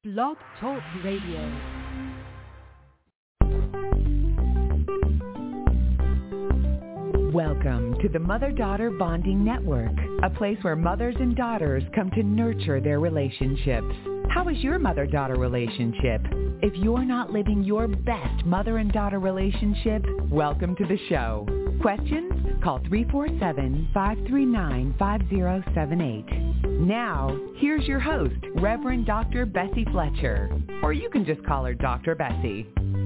Blog Talk Radio. Welcome to the Mother-Daughter Bonding Network, a place where mothers and daughters come to nurture their relationships. How is your mother-daughter relationship? If you're not living your best mother and daughter relationship, welcome to the show. Questions? Call 347-539-5078. Now, here's your host, Reverend Dr. Bessie Fletcher, or you can just call her Dr. Bessie.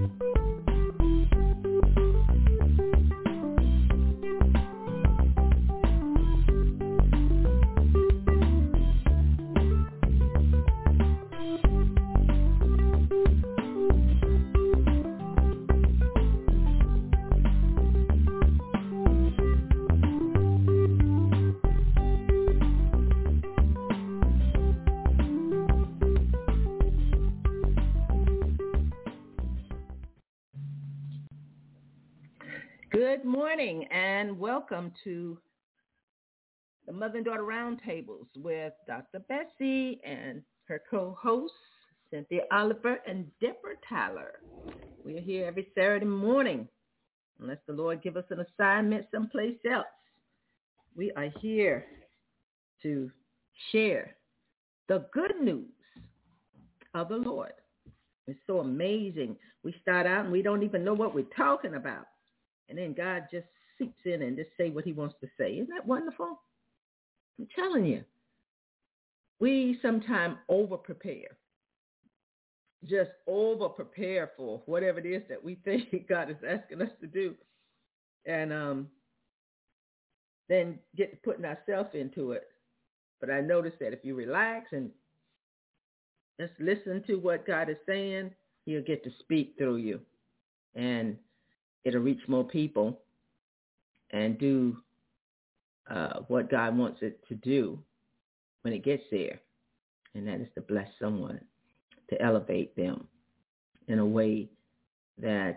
Good morning and welcome to the Mother and Daughter Roundtables with Dr. Bessie and her co-hosts, Cynthia Oliver and Deborah Tyler. We are here every Saturday morning, unless the Lord give us an assignment someplace else. We are here to share the good news of the Lord. It's so amazing. We start out and we don't even know what we're talking about. And then God just seeps in and just say what he wants to say. Isn't that wonderful? I'm telling you. We sometimes over-prepare. Just over-prepare for whatever it is that we think God is asking us to do. And then get to putting ourselves into it. But I noticed that if you relax and just listen to what God is saying, he'll get to speak through you. And it'll reach more people and do what God wants it to do when it gets there. And that is to bless someone, to elevate them in a way that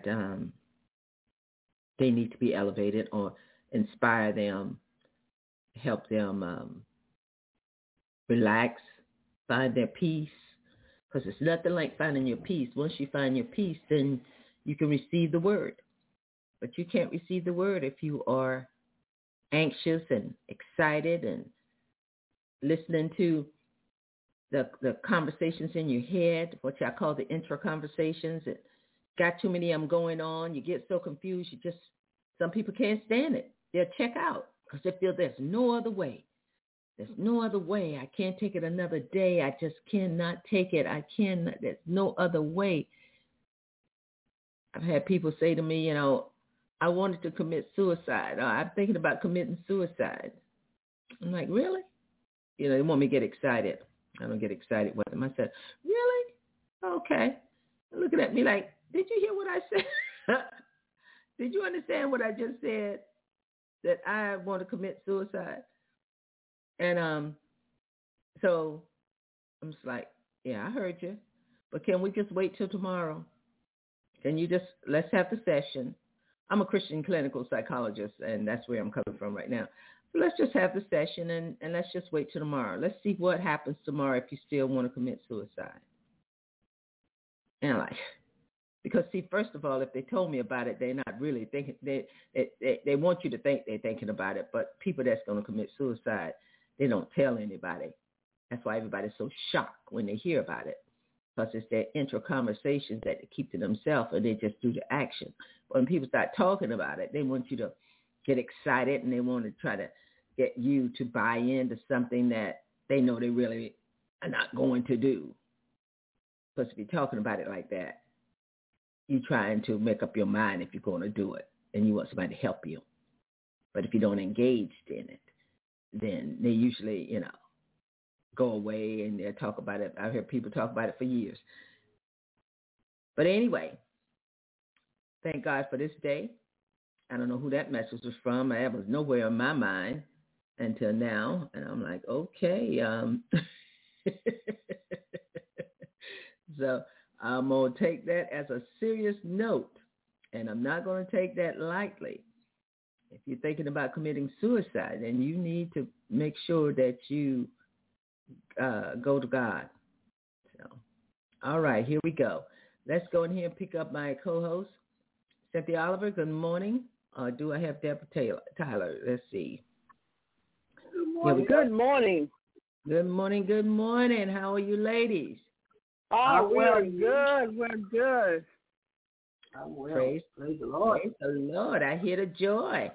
they need to be elevated, or inspire them, help them relax, find their peace. Because it's nothing like finding your peace. Once you find your peace, then you can receive the word. But you can't receive the word if you are anxious and excited and listening to the conversations in your head, what I call the intro conversations. It got too many of them going on. You get so confused. Some people can't stand it. They'll check out because they feel there's no other way. There's no other way. I can't take it another day. I just cannot take it. There's no other way. I've had people say to me, I wanted to commit suicide. I'm thinking about committing suicide. I'm like, really? They want me to get excited. I don't get excited with them. I said, really? Okay. They're looking at me like, did you hear what I said? Did you understand what I just said? That I want to commit suicide? And so I'm just like, yeah, I heard you. But can we just wait till tomorrow? Let's have the session. I'm a Christian clinical psychologist, and that's where I'm coming from right now. So let's just have the session, and let's just wait till tomorrow. Let's see what happens tomorrow if you still want to commit suicide. And I'm like, because see, first of all, if they told me about it, they're not really thinking. They want you to think they're thinking about it, but people that's going to commit suicide, they don't tell anybody. That's why everybody's so shocked when they hear about it. Because it's their intro conversations that they keep to themselves, and they just do the action. When people start talking about it, they want you to get excited, and they want to try to get you to buy into something that they know they really are not going to do. Because if you're talking about it like that, you're trying to make up your mind if you're going to do it, and you want somebody to help you. But if you don't engage in it, then they usually, go away and they'll talk about it. I've heard people talk about it for years. But anyway, thank God for this day. I don't know who that message was from. That was nowhere in my mind until now. And I'm like, okay. So I'm going to take that as a serious note. And I'm not going to take that lightly. If you're thinking about committing suicide, then you need to make sure that you go to God. So All right, here we go. Let's go in here and pick up my co-host, Cynthia Oliver. Good morning. Do I have Deborah Tyler? Let's see. Good morning. Good morning. Good morning. How are you, ladies? Oh, we're good. We're good. Well. Praise the Lord. Praise the Lord. I hear the joy.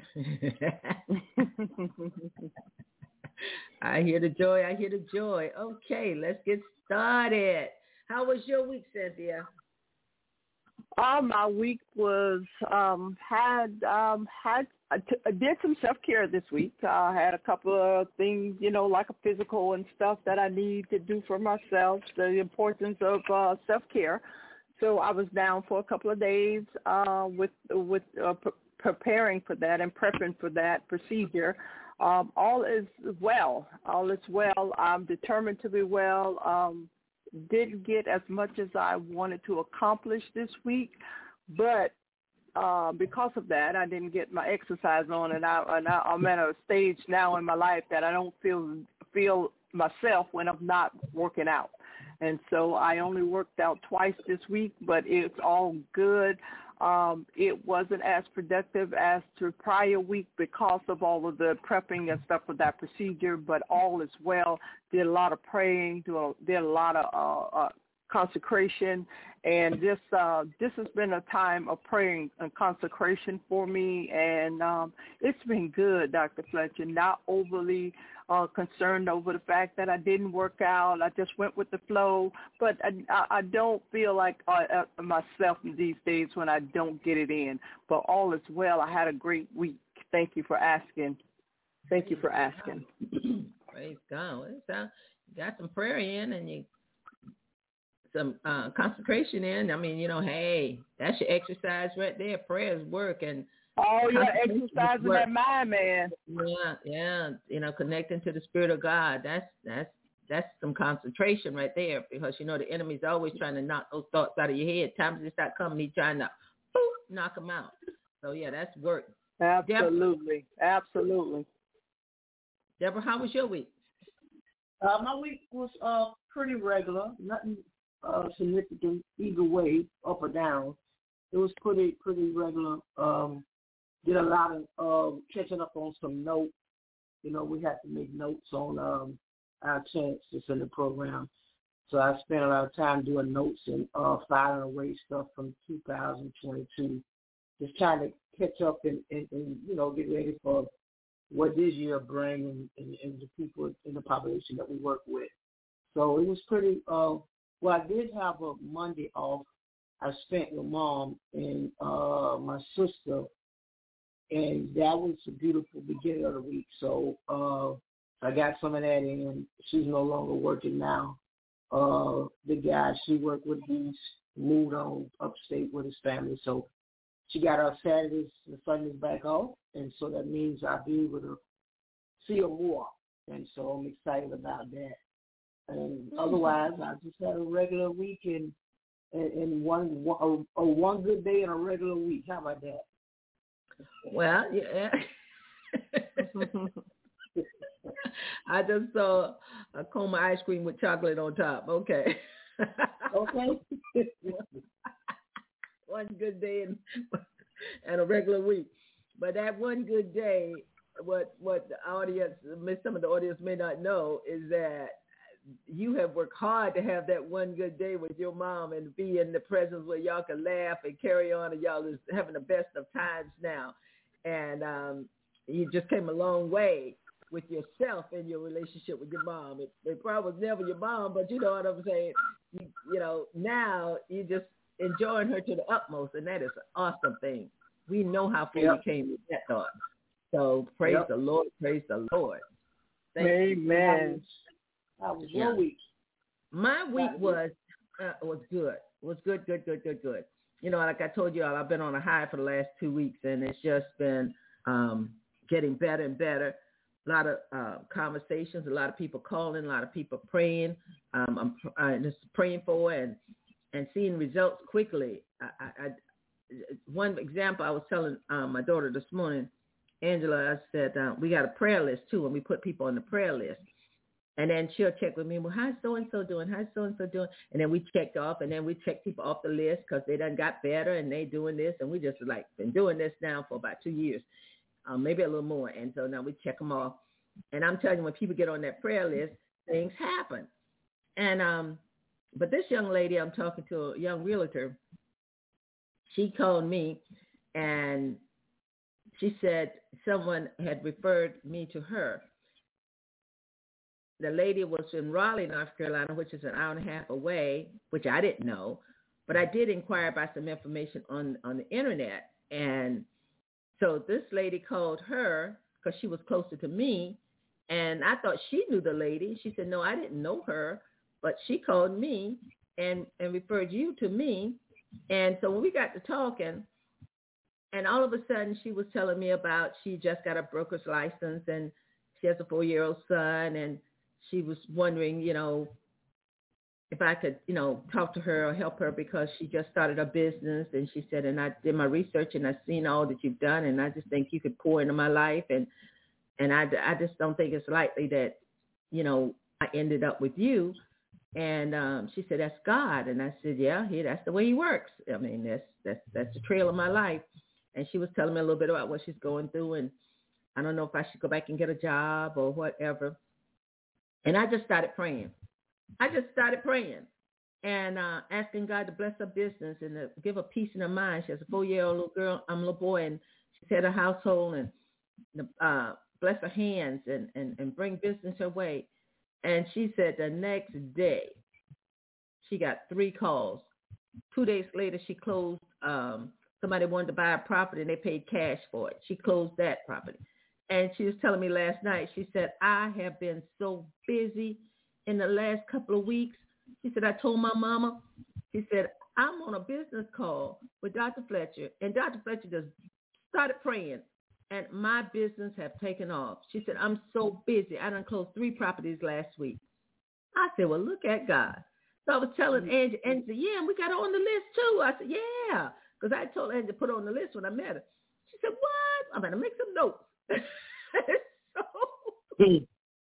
I hear the joy. I hear the joy. Okay, let's get started. How was your week, Cynthia? My week was I did some self-care this week. I had a couple of things, like a physical and stuff that I need to do for myself, the importance of self-care. So I was down for a couple of days with preparing for that and prepping for that procedure. All is well. All is well. I'm determined to be well. Didn't get as much as I wanted to accomplish this week, but because of that, I didn't get my exercise on, and I'm at a stage now in my life that I don't feel myself when I'm not working out. And so I only worked out twice this week, but it's all good. It wasn't as productive as the prior week because of all of the prepping and stuff for that procedure, but all is well. Did a lot of praying, did a lot of consecration, and this has been a time of praying and consecration for me, and it's been good, Dr. Fletcher. Not overly concerned over the fact that I didn't work out. I just went with the flow, but I don't feel like myself these days when I don't get it in. But all is well. I had a great week. Thank you for asking. Thank you for asking. Praise God. You got some prayer in and you some consecration in. I mean, hey, that's your exercise right there. Prayers work and exercising that mind, man. Yeah. Connecting to the Spirit of God. That's some concentration right there, because the enemy's always trying to knock those thoughts out of your head. Times they start coming, he's trying to knock them out. So yeah, that's work. Absolutely. Deborah, how was your week? My week was pretty regular. Nothing significant either way, up or down. It was pretty regular. Did a lot of catching up on some notes. We had to make notes on our chances in the program. So I spent a lot of time doing notes and filing away stuff from 2022. Just trying to catch up and get ready for what this year brings and the people in the population that we work with. So it was pretty, I did have a Monday off. I spent with Mom and my sister, and that was a beautiful beginning of the week. So I got some of that in. She's no longer working now. The guy she worked with, he's moved on upstate with his family. So she got her Saturdays and Sundays back off, and so that means I'll be able to see her more. And so I'm excited about that. And otherwise, I just had a regular week and one good day and a regular week. How about that? Well, yeah. I just saw a cone of ice cream with chocolate on top. Okay. Okay. One good day and a regular week. But that one good day, what the audience, some of the audience may not know, is that you have worked hard to have that one good day with your mom and be in the presence where y'all can laugh and carry on, and y'all is having the best of times now. And you just came a long way with yourself and your relationship with your mom. It probably was never your mom, but you know what I'm saying? Now you just enjoying her to the utmost, and that is an awesome thing. We know how far you came with that thought. So praise the Lord, praise the Lord. Amen. How was your week? My week was good. Was good. Like I told you all, I've been on a high for the last 2 weeks, and it's just been getting better and better. A lot of conversations, a lot of people calling, a lot of people praying. I'm just praying for and seeing results quickly. One example, I was telling my daughter this morning, Angela, I said, we got a prayer list too, and we put people on the prayer list. And then she'll check with me, well, how's so-and-so doing? How's so-and-so doing? And then we checked off, and then we check people off the list because they done got better and they doing this. And we just like been doing this now for about 2 years, maybe a little more. And so now we check them off. And I'm telling you, when people get on that prayer list, things happen. And but this young lady, I'm talking to a young realtor, she called me and she said someone had referred me to her. The lady was in Raleigh, North Carolina, which is an hour and a half away, which I didn't know. But I did inquire about some information on the internet. And so this lady called her because she was closer to me. And I thought she knew the lady. She said, no, I didn't know her. But she called me and referred you to me. And so when we got to talking, and all of a sudden she was telling me about she just got a broker's license and she has a 4-year-old son. And she was wondering, if I could, talk to her or help her because she just started a business. And she said, and I did my research and I've seen all that you've done. And I just think you could pour into my life. And I just don't think it's likely that, I ended up with you. And she said, that's God. And I said, yeah, that's the way he works. I mean, that's the trail of my life. And she was telling me a little bit about what she's going through. And I don't know if I should go back and get a job or whatever. And I just started praying. And asking God to bless her business and to give her peace in her mind. She has a 4-year-old little girl, little boy, and she's had a household and bless her hands and bring business her way. And she said the next day she got 3 calls. 2 days later she closed. Somebody wanted to buy a property and they paid cash for it. She closed that property. And she was telling me last night, she said, I have been so busy in the last couple of weeks. She said, I told my mama, she said, I'm on a business call with Dr. Fletcher. And Dr. Fletcher just started praying. And my business have taken off. She said, I'm so busy. I done closed 3 properties last week. I said, well, look at God. So I was telling Angie, and she said, yeah, and we got her on the list too. I said, yeah, because I told Angie to put her on the list when I met her. She said, what? I'm going to make some notes. So she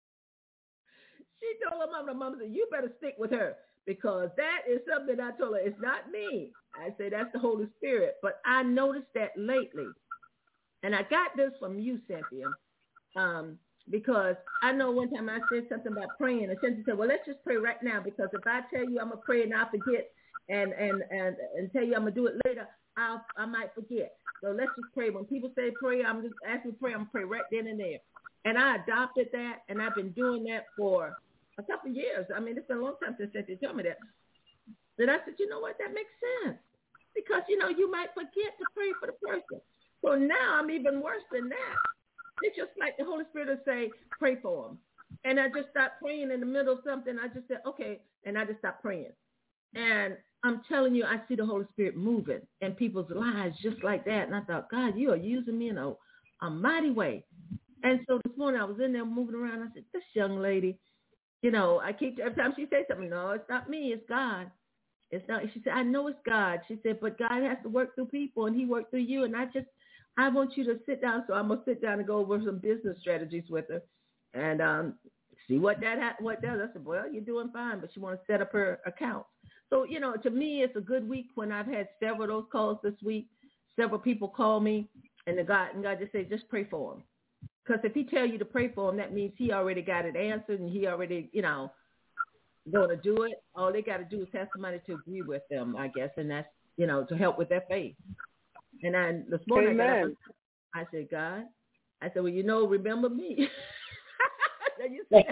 told her mama said, you better stick with her because that is something I told her. It's not me. I said, that's the Holy Spirit. But I noticed that lately. And I got this from you, Cynthia, because I know one time I said something about praying, and Cynthia said, well, let's just pray right now, because if I tell you I'm going to pray and I'll forget and tell you I'm going to do it later, I might forget. So let's just pray. When people say pray, I'm just asking to pray. I'm going to pray right then and there. And I adopted that, and I've been doing that for a couple of years. I mean, it's been a long time since Cynthia told me that. Then I said, you know what, that makes sense. Because, you might forget to pray for the person. So now I'm even worse than that. It's just like the Holy Spirit will say, pray for them. And I just stopped praying in the middle of something. I just said, okay. And I just stopped praying. And I'm telling you, I see the Holy Spirit moving in people's lives just like that. And I thought, God, you are using me in a mighty way. And so this morning I was in there moving around. I said, this young lady, I keep, every time she says something, no, it's not me, it's God. It's not. She said, I know it's God. She said, but God has to work through people, and he worked through you. And I want you to sit down. So I'm going to sit down and go over some business strategies with her and see what does. I said, well, you're doing fine, but she wants to set up her account. So, to me, it's a good week when I've had several of those calls this week. Several people call me, and God just said, just pray for them. Because if he tell you to pray for them, that means he already got it answered, and he already, going to do it. All they got to do is have somebody to agree with them, I guess, and that's, to help with their faith. And this morning I said, God, I said, well, remember me. And you said,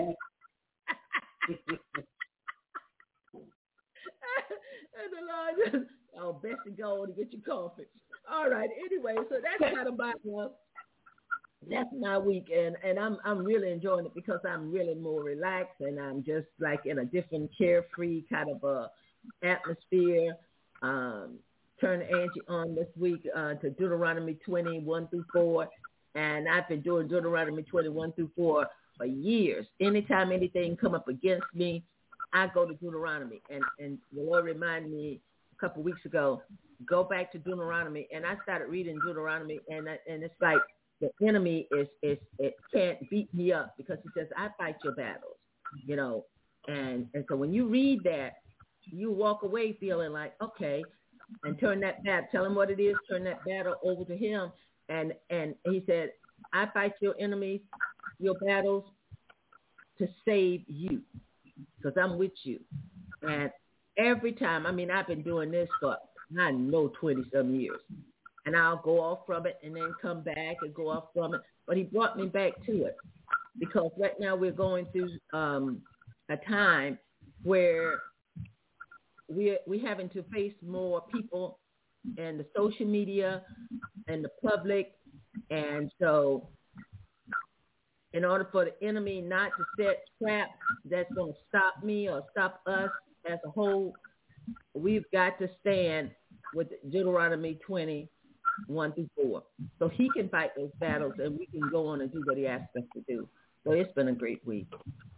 and the Lord just, Bessie, go on and get your coffee. All right. Anyway, so that's kind of that's my week, and I'm really enjoying it because I'm really more relaxed, and I'm just like in a different carefree kind of atmosphere. Turn Angie on this week to Deuteronomy 20:1-4, and I've been doing Deuteronomy 21-4 for years. Anytime anything come up against me, I go to Deuteronomy, and the Lord reminded me a couple weeks ago, go back to Deuteronomy, and I started reading Deuteronomy, and it's like the enemy it can't beat me up because he says, I fight your battles. And so when you read that, you walk away feeling like, okay, and turn that battle, tell him what it is, turn that battle over to him. And he said, I fight your enemies, your battles to save you, because I'm with you. And every time, I've been doing this for, 20-some years. And I'll go off from it and then come back and go off from it. But he brought me back to it, because right now we're going through a time where we're having to face more people and the social media and the public. And so in order for the enemy not to set traps that's going to stop me or stop us as a whole, we've got to stand with Deuteronomy 20:1-4. So he can fight those battles and we can go on and do what he asked us to do. So it's been a great week.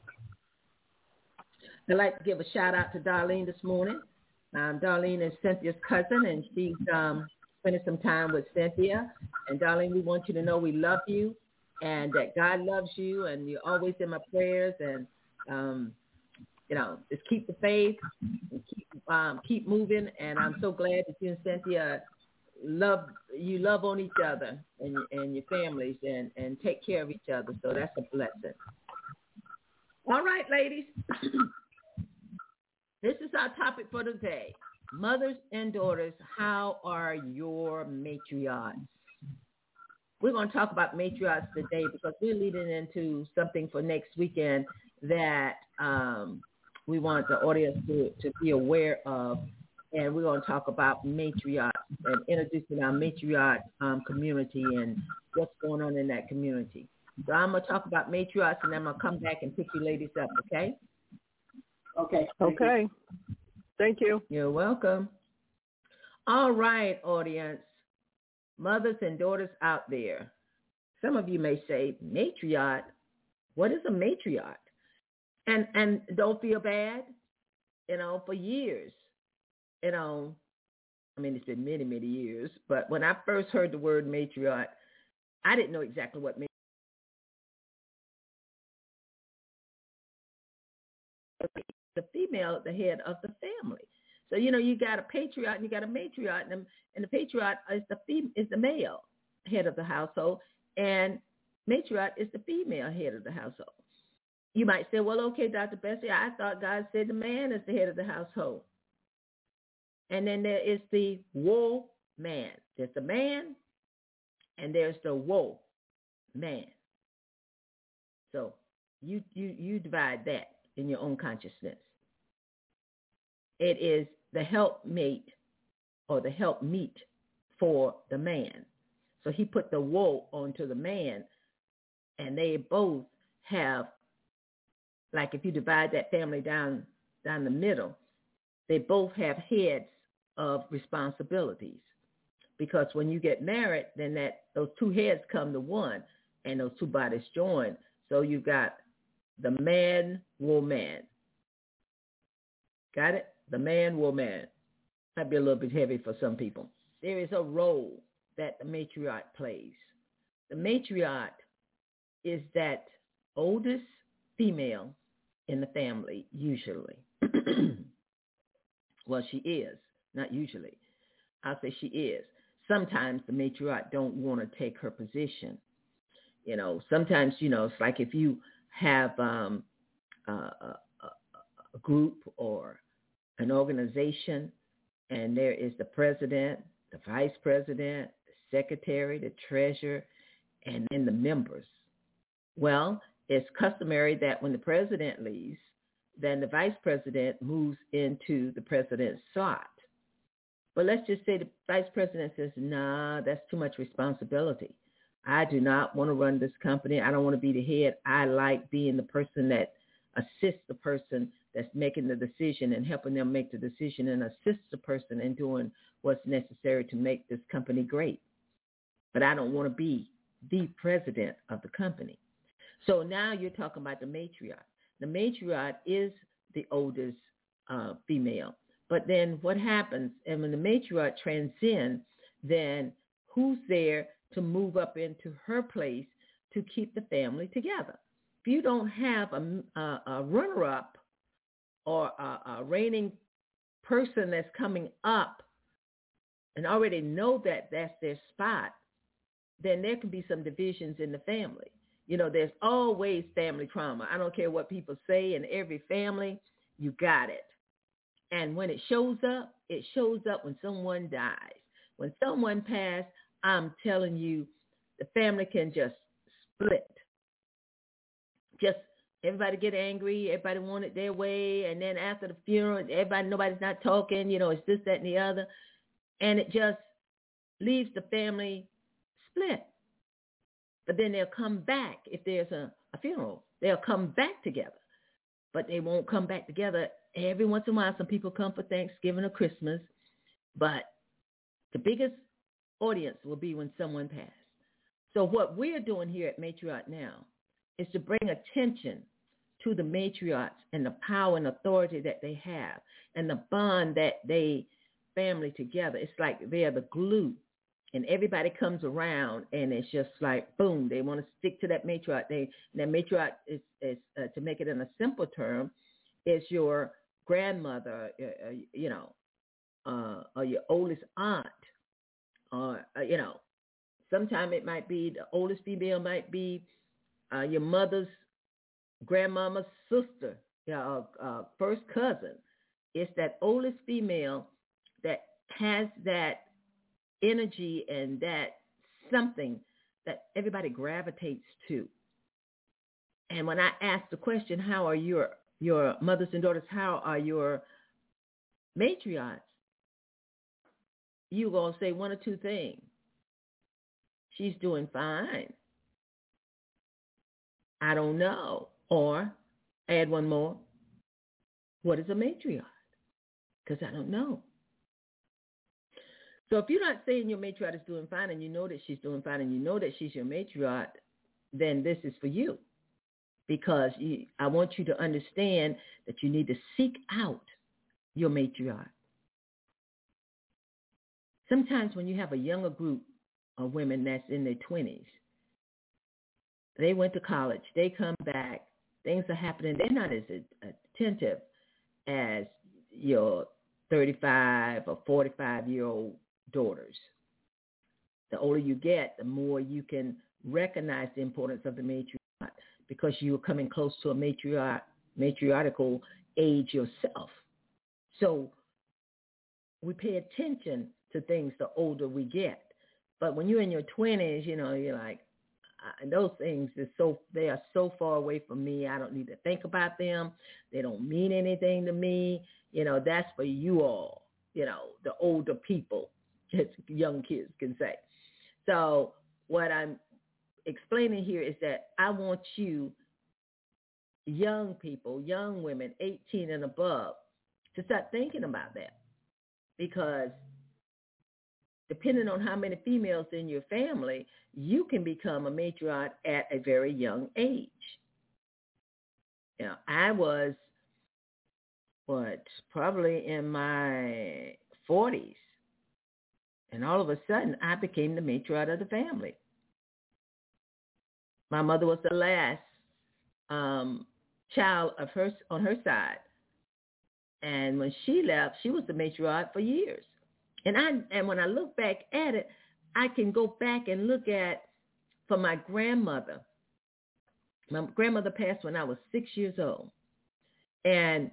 I'd like to give a shout out to Darlene this morning. Darlene is Cynthia's cousin, and she's spending some time with Cynthia. And Darlene, we want you to know we love you and that God loves you, and you're always in my prayers. And just keep the faith and keep moving. And I'm so glad that you and Cynthia love on each other and your families and take care of each other. So that's a blessing. All right, ladies. This is our topic for today. Mothers and daughters, how are your matriarchs? We're going to talk about matriarchs today because we're leading into something for next weekend that we want the audience to be aware of. And we're going to talk about matriarchs and introducing our matriarch community and what's going on in that community. So I'm going to talk about matriarchs, and then I'm going to come back and pick you ladies up, okay? Okay. Thank you. You're welcome. All right, audience. Mothers and daughters out there. Some of you may say, matriarch? What is a matriarch? And don't feel bad. For years, it's been many, many years, but when I first heard the word matriarch, I didn't know exactly what the female at the head of the family. So, you got a patriarch and you got a matriarch, and the patriarch is the male head of the household, and matriarch is the female head of the household. You might say, well, okay, Dr. Bessie, I thought God said the man is the head of the household. And then there is the woe man. There's the man, and there's the woe man. So you divide that in your own consciousness. It is the helpmate or the helpmeet for the man. So he put the woe onto the man, and they both have, like if you divide that family down the middle, they both have heads of responsibilities. Because when you get married, then those two heads come to one, and those two bodies join. So you've got the man, woman. Got it? The man, woman. Might be a little bit heavy for some people. There is a role that the matriarch plays. The matriarch is that oldest female in the family, usually. Well, she is. Not usually. I'll say she is. Sometimes the matriarch don't want to take her position. Sometimes, it's like if you have a group or an organization, and there is the president, the vice president, the secretary, the treasurer, and then the members. Well, it's customary that when the president leaves, then the vice president moves into the president's slot. But let's just say the vice president says, nah, that's too much responsibility. I do not want to run this company. I don't want to be the head. I like being the person that assists the person that's making the decision and helping them make the decision, and assists the person in doing what's necessary to make this company great. But I don't want to be the president of the company. So now you're talking about the matriarch. The matriarch is the oldest female. But then what happens, and when the matriarch transcends, then who's there to move up into her place to keep the family together? if you don't have a runner-up or a reigning person that's coming up and already know that that's their spot, then there can be some divisions in the family. You know, there's always family trauma. I don't care what people say. In every family, you got it. And when it shows up when someone dies. When someone passed, I'm telling you, the family can just split. Just everybody get angry. Everybody want it their way. And then after the funeral, nobody's not talking. You know, it's this, that, and the other. And it just leaves the family split. But then they'll come back if there's a funeral. They'll come back together. But they won't come back together. Every once in a while, some people come for Thanksgiving or Christmas. But the biggest audience will be when someone passed. So what we're doing here at Matriarch Now is to bring attention to the matriarchs and the power and authority that they have and the bond that they family together. It's like they're the glue. And everybody comes around, and it's just like, boom, they want to stick to that matriarch. That matriarch is to make it in a simple term, is your grandmother, or your oldest aunt, or, sometime it might be the oldest female might be your mother's grandmama's sister, first cousin. It's that oldest female that has that energy and that something that everybody gravitates to. And when I ask the question, how are your mothers and daughters, how are your matriarchs, you're going to say one or two things. She's doing fine. I don't know. Or add one more. What is a matriarch? Because I don't know. So if you're not saying your matriarch is doing fine and you know that she's doing fine and you know that she's your matriarch, then this is for you. Because I want you to understand that you need to seek out your matriarch. Sometimes when you have a younger group of women that's in their 20s, they went to college, they come back, things are happening, they're not as attentive as your 35 or 45-year-old daughters. The older you get, the more you can recognize the importance of the matriarch because you're coming close to a matriarchal age yourself. So we pay attention to things the older we get. But when you're in your 20s, you're like, those things they are so far away from me. I don't need to think about them. They don't mean anything to me. That's for you all, the older people, as young kids can say. So what I'm explaining here is that I want you, young people, young women, 18 and above, to start thinking about that. Because depending on how many females in your family, you can become a matriarch at a very young age. I was, probably in my 40s. And all of a sudden, I became the matriarch of the family. My mother was the last child of hers on her side. And when she left, she was the matriarch for years. And when I look back at it, I can go back and look at, for my grandmother. My grandmother passed when I was 6 years old. And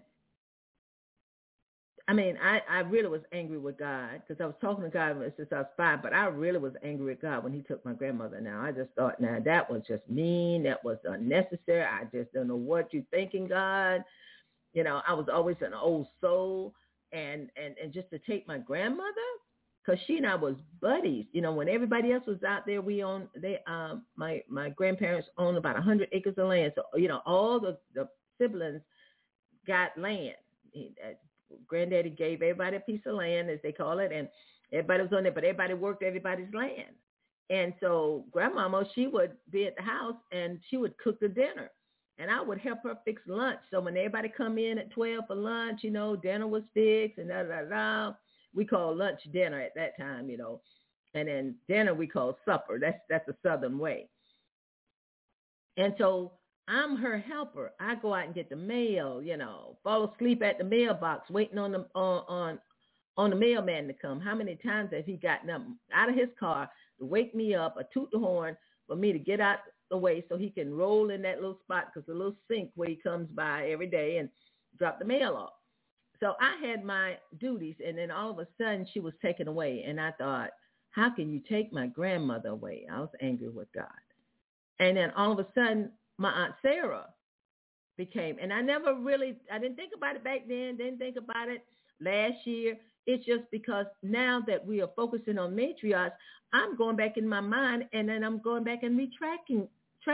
I mean, I really was angry with God because I was talking to God since I was 5, but I really was angry with God when he took my grandmother. Now, I just thought, that was just mean. That was unnecessary. I just don't know what you're thinking, God. I was always an old soul. And just to take my grandmother, because she and I was buddies. When everybody else was out there, my grandparents owned about 100 acres of land. So, all the siblings got land. Granddaddy gave everybody a piece of land, as they call it, and everybody was on there, but everybody worked everybody's land. And so grandmama, she would be at the house, and she would cook the dinner. And I would help her fix lunch. So when everybody come in at 12 for lunch, dinner was fixed and da-da-da. We call lunch dinner at that time, And then dinner we call supper. That's a Southern way. And so I'm her helper. I go out and get the mail, fall asleep at the mailbox waiting on the mailman to come. How many times has he gotten up out of his car to wake me up or toot the horn for me to get out the way so he can roll in that little spot, because the little sink where he comes by every day, and drop the mail off. So I had my duties, and then all of a sudden she was taken away. And I thought, how can you take my grandmother away? I was angry with God. And then all of a sudden, my Aunt Sarah became, and I didn't think about it back then, didn't think about it last year. It's just because now that we are focusing on matriarchs, I'm going back in my mind, and then I'm going back and retracting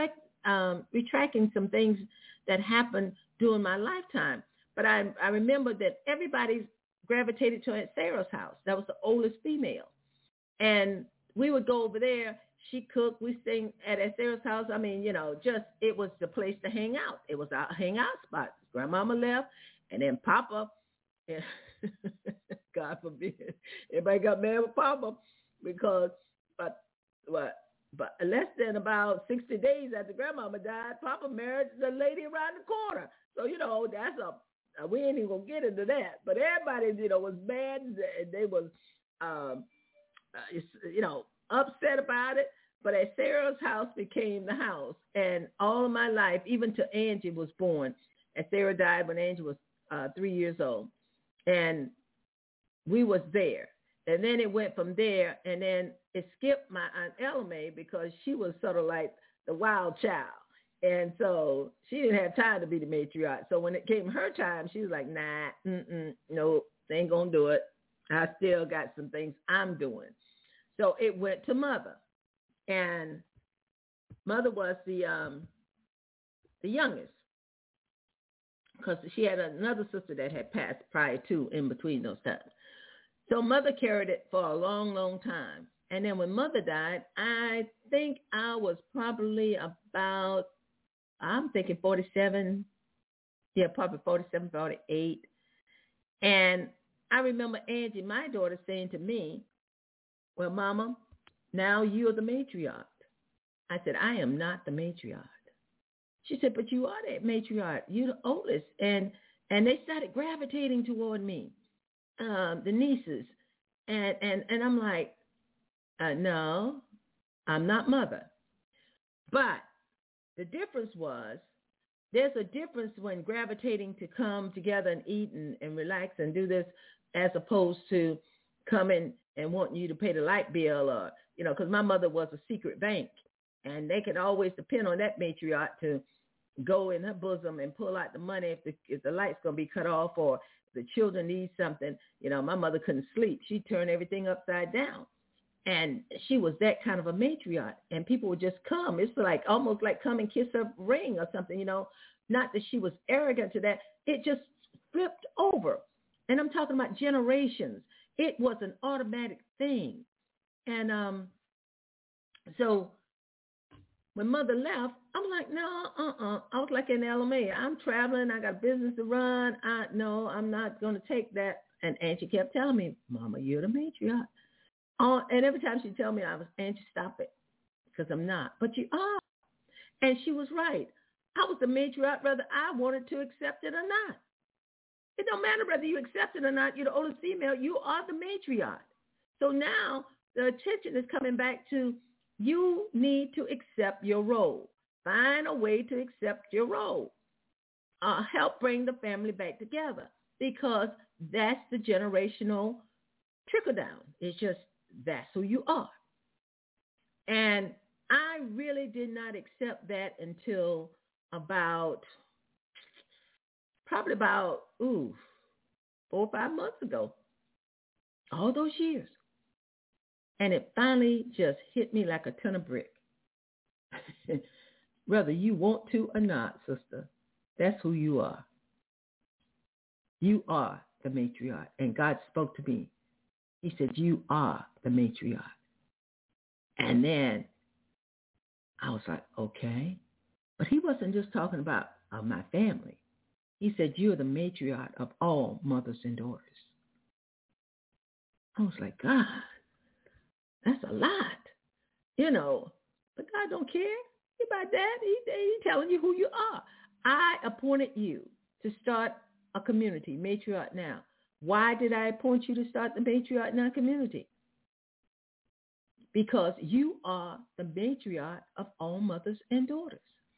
some things that happened during my lifetime. But I remember that everybody gravitated to Aunt Sarah's house. That was the oldest female. And we would go over there. She cooked. We sang at Aunt Sarah's house. I mean, it was the place to hang out. It was our hangout spot. Grandmama left, and then Papa, God forbid, everybody got mad with Papa because, but less than about 60 days after Grandmama died, Papa married the lady around the corner. So, that's we ain't even going to get into that. But everybody, was mad, and they was, upset about it. But Aunt Sarah's house became the house. And all of my life, even till Angie was born, Aunt Sarah died when Angie was 3 years old. And we was there. And then it went from there, and then it skipped my Aunt Elamay because she was sort of like the wild child. And so she didn't have time to be the matriarch. So when it came her time, she was like, nah, no, they ain't going to do it. I still got some things I'm doing. So it went to Mother. And Mother was the youngest, because she had another sister that had passed prior to, in between those times. So Mother carried it for a long, long time. And then when Mother died, I think I was probably about, I'm thinking 47. Yeah, probably 47, 48. And I remember Angie, my daughter, saying to me, well, Mama, now you're the matriarch. I said, I am not the matriarch. She said, but you are that matriarch. You're the oldest. And they started gravitating toward me, the nieces. And I'm like, no, I'm not Mother. But the difference was, there's a difference when gravitating to come together and eat and relax and do this, as opposed to coming and wanting you to pay the light bill, or, because my mother was a secret bank, and they could always depend on that matriarch to go in her bosom and pull out the money if the light's going to be cut off, or the children need something. My mother couldn't sleep. She turned everything upside down. And she was that kind of a matriarch, and people would just come. It's like almost like come and kiss her ring or something, Not that she was arrogant to that. It just flipped over. And I'm talking about generations. It was an automatic thing. And so when Mother left, I'm like, no, I was like in LMA. I'm traveling. I got business to run. No, I'm not going to take that. And Angie kept telling me, Mama, you're the matriarch. And every time she'd tell me, Angie, stop it, because I'm not. But you are. And she was right. I was the matriarch whether I wanted to accept it or not. It don't matter whether you accept it or not. You're the oldest female. You are the matriarch. So now the attention is coming back to, you need to accept your role. Find a way to accept your role. Help bring the family back together, because that's the generational trickle down. It's just, that's who you are. And I really did not accept that until probably about 4 or 5 months ago. All those years. And it finally just hit me like a ton of brick. Whether you want to or not, sister, that's who you are. You are the matriarch. And God spoke to me. He said, you are the matriarch. And then I was like, okay. But he wasn't just talking about my family. He said, you're the matriarch of all mothers and daughters. I was like, God, that's a lot, But God don't care. about that. He's telling you who you are. I appointed you to start a community, Matriarch Now. Why did I appoint you to start the Matriarch Now community? Because you are the matriarch of all mothers and daughters.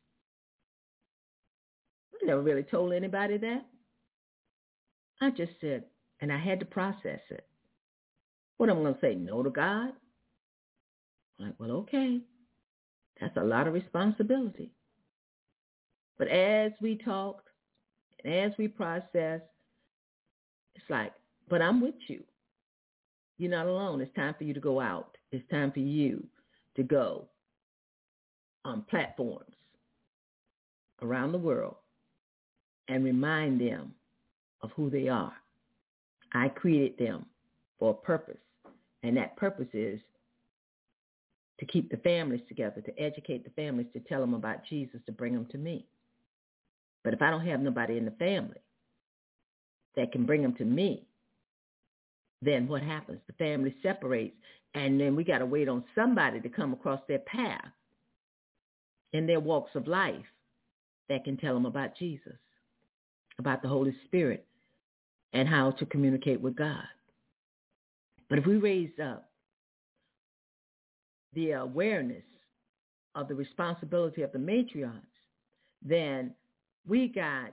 I never really told anybody that. I just said, and I had to process it. What I'm going to say, no to God? I'm like, well, okay. That's a lot of responsibility. But as we talked and as we processed, it's like, but I'm with you. You're not alone. It's time for you to go out. It's time for you to go on platforms around the world and remind them of who they are. I created them for a purpose, and that purpose is to keep the families together, to educate the families, to tell them about Jesus, to bring them to me. But if I don't have nobody in the family that can bring them to me, then what happens? The family separates, and then we got to wait on somebody to come across their path in their walks of life that can tell them about Jesus, about the Holy Spirit, and how to communicate with God. But if we raise up the awareness of the responsibility of the matriarchs, then we got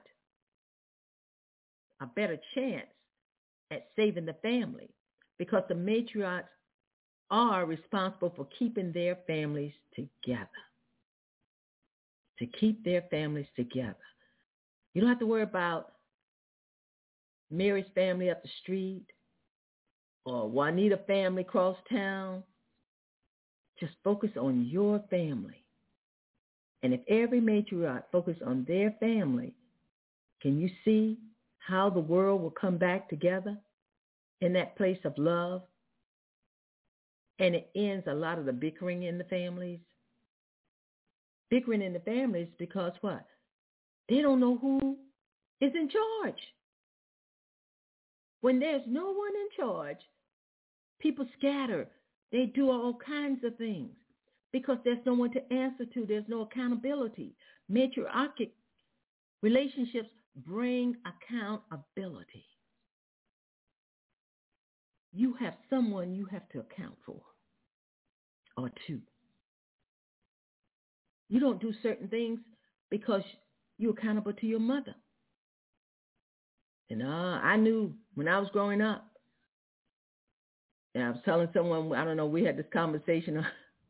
a better chance at saving the family, because the matriarchs are responsible for keeping their families together. To keep their families together. You don't have to worry about Mary's family up the street or Juanita family across town. Just focus on your family. And if every matriarch focused on their family, can you see how the world will come back together in that place of love? And it ends a lot of the bickering in the families. Bickering in the families because what? They don't know who is in charge. When there's no one in charge, people scatter. They do all kinds of things because there's no one to answer to. There's no accountability. Matriarchic relationships bring accountability. You have someone you have to account for or to. You don't do certain things because you're accountable to your mother. And I knew when I was growing up, and I was telling someone, I don't know, we had this conversation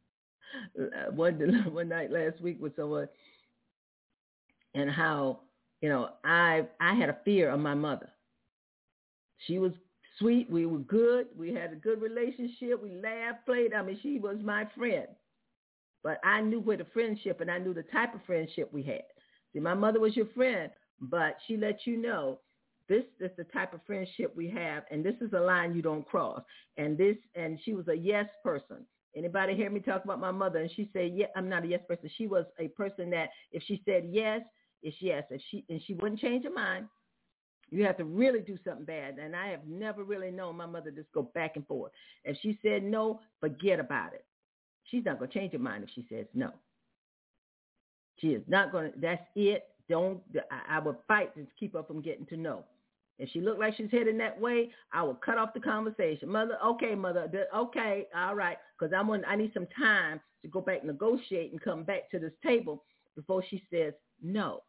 one night last week with someone, and how, I had a fear of my mother. She was sweet. We were good. We had a good relationship. We laughed, played. She was my friend. But I knew where the friendship, and I knew the type of friendship we had. See, my mother was your friend, but she let you know, this is the type of friendship we have, and this is a line you don't cross. And she was a yes person. Anybody hear me talk about my mother? And she said, yeah, I'm not a yes person. She was a person that if she said yes, it's yes. And she wouldn't change her mind. You have to really do something bad. And I have never really known my mother just go back and forth. If she said no, forget about it. She's not going to change her mind if she says no. She is not going to, that's it. I would fight to keep her from getting to no. If she looked like she's heading that way, I will cut off the conversation. Mother, okay, all right, because I need some time to go back and negotiate and come back to this table before she says no.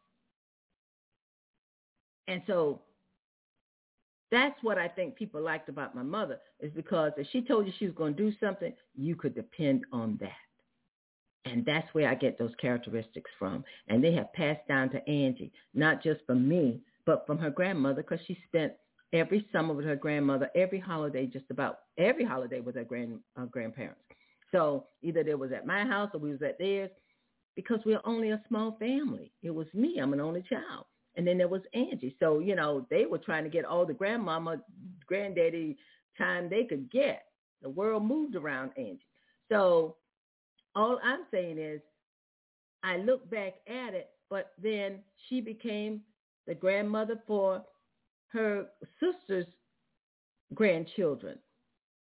And so that's what I think people liked about my mother, is because if she told you she was going to do something, you could depend on that. And that's where I get those characteristics from. And they have passed down to Angie, not just from me, but from her grandmother, because she spent every summer with her grandmother, every holiday, just about every holiday with her grandparents. So either they was at my house or we was at theirs, because we're only a small family. It was me. I'm an only child. And then there was Angie. So, they were trying to get all the grandmama, granddaddy time they could get. The world moved around Angie. So all I'm saying is I look back at it, but then she became the grandmother for her sister's grandchildren.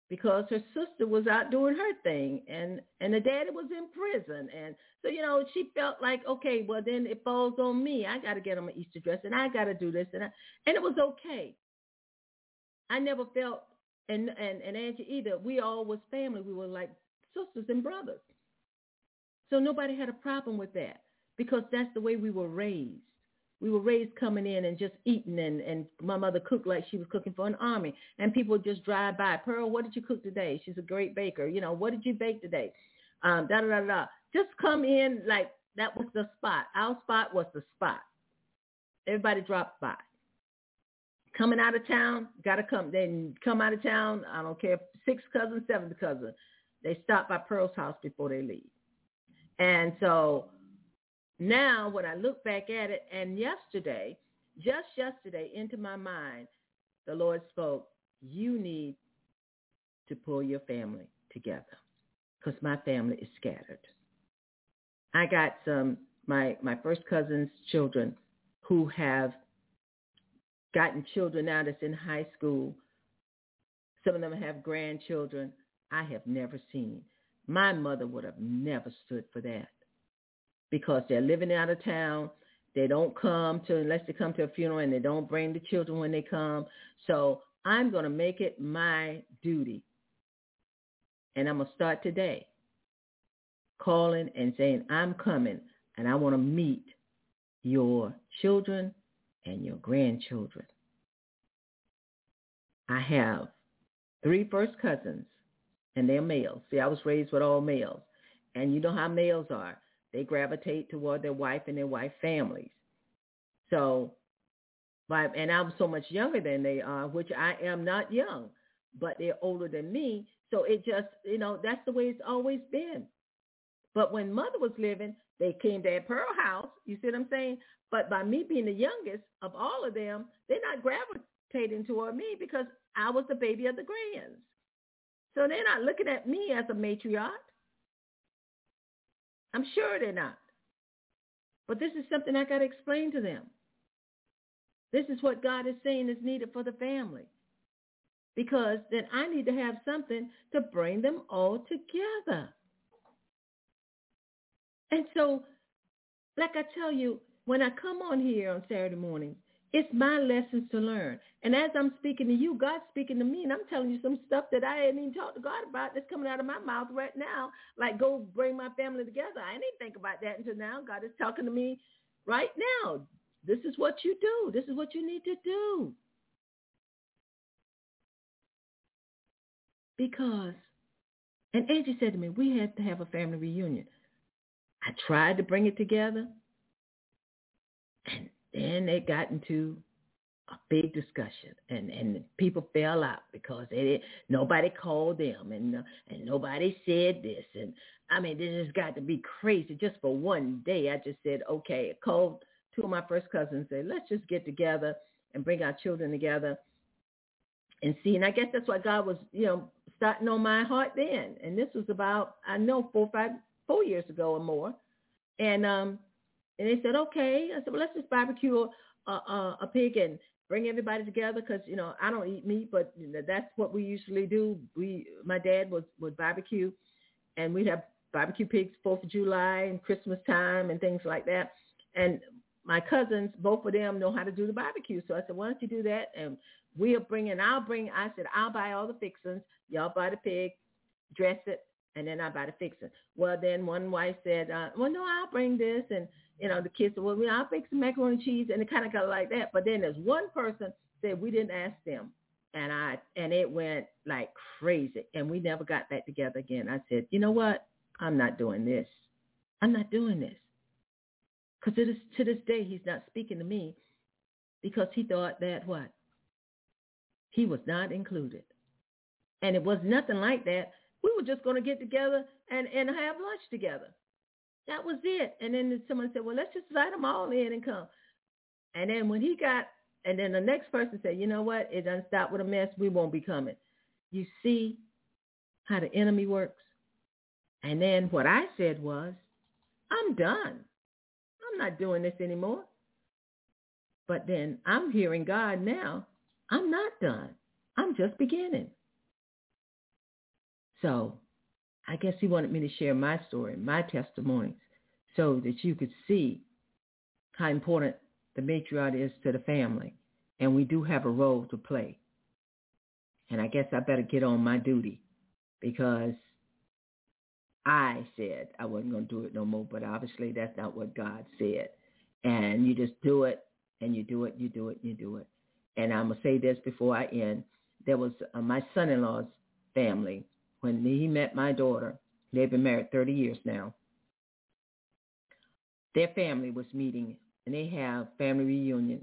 because her sister was out doing her thing, and the daddy was in prison. And so, she felt like, okay, well, then it falls on me. I got to get him an Easter dress, and I got to do this. And it was okay. I never felt, and Angie either, we all was family. We were like sisters and brothers. So nobody had a problem with that, because that's the way we were raised. We were raised coming in and just eating, and my mother cooked like she was cooking for an army, and people would just drive by. Pearl, what did you cook today? She's a great baker. What did you bake today? Da-da-da-da. Just come in like that was the spot. Our spot was the spot. Everybody dropped by. Coming out of town, got to come. Then come out of town, I don't care, 6th cousin, 7th cousin. They stop by Pearl's house before they leave. And so now when I look back at it, and just yesterday, into my mind, the Lord spoke, you need to pull your family together, because my family is scattered. I got my first cousin's children who have gotten children now that's in high school. Some of them have grandchildren I have never seen. My mother would have never stood for that, because they're living out of town. They don't come unless they come to a funeral, and they don't bring the children when they come. So I'm going to make it my duty, and I'm going to start today calling and saying, I'm coming, and I want to meet your children and your grandchildren. I have 3 first cousins, and they're males. See, I was raised with all males, and you know how males are. They gravitate toward their wife and their wife families. So, and I'm so much younger than they are, which I am not young, but they're older than me. So it just, that's the way it's always been. But when Mother was living, they came to Pearl House. You see what I'm saying? But by me being the youngest of all of them, they're not gravitating toward me, because I was the baby of the grands. So they're not looking at me as a matriarch. I'm sure they're not. But this is something I got to explain to them. This is what God is saying is needed for the family. Because then I need to have something to bring them all together. And so, like I tell you, when I come on here on Saturday morning, it's my lessons to learn. And as I'm speaking to you, God's speaking to me, and I'm telling you some stuff that I hadn't even talked to God about that's coming out of my mouth right now, like go bring my family together. I didn't think about that until now. God is talking to me right now. This is what you do. This is what you need to do. Because, and Angie said to me, we had to have a family reunion. I tried to bring it together, and then they got into a big discussion, and people fell out because nobody called them, and nobody said this. And I mean, this has got to be crazy. Just for one day, I just said, okay, I called 2 of my first cousins and said, let's just get together and bring our children together and see. And I guess that's what God was, starting on my heart then. And this was about, I know, 4 years ago or more. And they said, okay. I said, well, let's just barbecue a pig and bring everybody together, because, I don't eat meat, but that's what we usually do. My dad would barbecue, and we'd have barbecue pigs 4th of July and Christmas time and things like that. And my cousins, both of them know how to do the barbecue. So I said, why don't you do that? And I said, I'll buy all the fixings. Y'all buy the pig, dress it, and then I buy the fixing. Well, then one wife said, well, no, I'll bring this. And, the kids said, well, I'll bake some macaroni and cheese. And it kind of got like that. But then there's one person said we didn't ask them. And it went like crazy. And we never got back together again. I said, you know what? I'm not doing this. I'm not doing this. Because to this day, he's not speaking to me, because he thought that what? He was not included. And it was nothing like that. We were just going to get together and have lunch together. That was it. And then someone said, well, let's just invite them all in and come. And then and then the next person said, you know what? It doesn't stop with a mess. We won't be coming. You see how the enemy works? And then what I said was, I'm done. I'm not doing this anymore. But then I'm hearing God now. I'm not done. I'm just beginning. So I guess he wanted me to share my story, my testimonies, so that you could see how important the matriarch is to the family. And we do have a role to play. And I guess I better get on my duty, because I said I wasn't going to do it no more, but obviously that's not what God said. And you just do it, and you do it, you do it, you do it. And I'm going to say this before I end. There was my son-in-law's family. When he met my daughter, they've been married 30 years now. Their family was meeting, and they have family reunion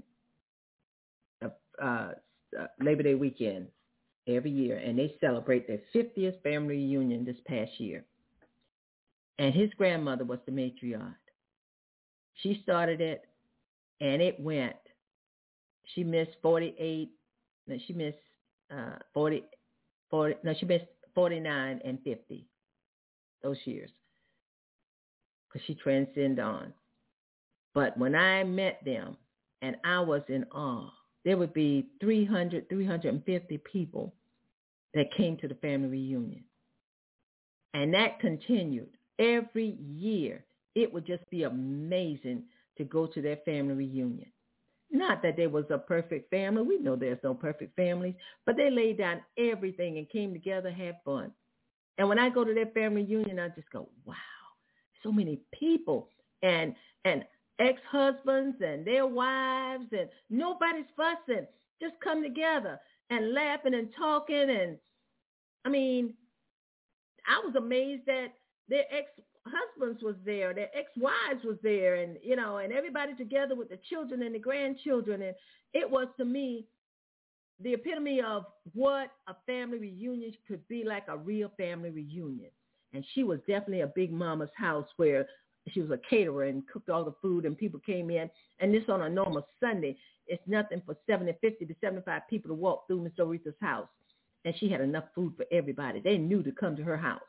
Labor Day weekend every year, and they celebrate their 50th family reunion this past year. And his grandmother was the matriarch. She started it, and it went. She missed 48. No, she missed 40. No, she missed 49 and 50 those years, because she transcended on. But when I met them, and I was in awe, there would be 300, 350 people that came to the family reunion. And that continued every year. It would just be amazing to go to their family reunion. Not that there was a perfect family. We know there's no perfect families, but they laid down everything and came together, had fun. And when I go to their family reunion, I just go, wow, so many people and ex-husbands and their wives, and nobody's fussing. Just come together and laughing and talking. And I mean, I was amazed that their ex-husbands was there, their ex-wives was there, and, you know, and everybody together with the children and the grandchildren. And it was, to me, the epitome of what a family reunion could be, like a real family reunion. And she was definitely a big mama's house, where she was a caterer and cooked all the food, and people came in. And this on a normal Sunday, it's nothing for 50 to 75 people to walk through Miss Doretha's house. And she had enough food for everybody. They knew to come to her house.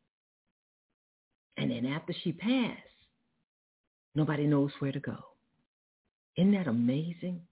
And then after she passed, nobody knows where to go. Isn't that amazing?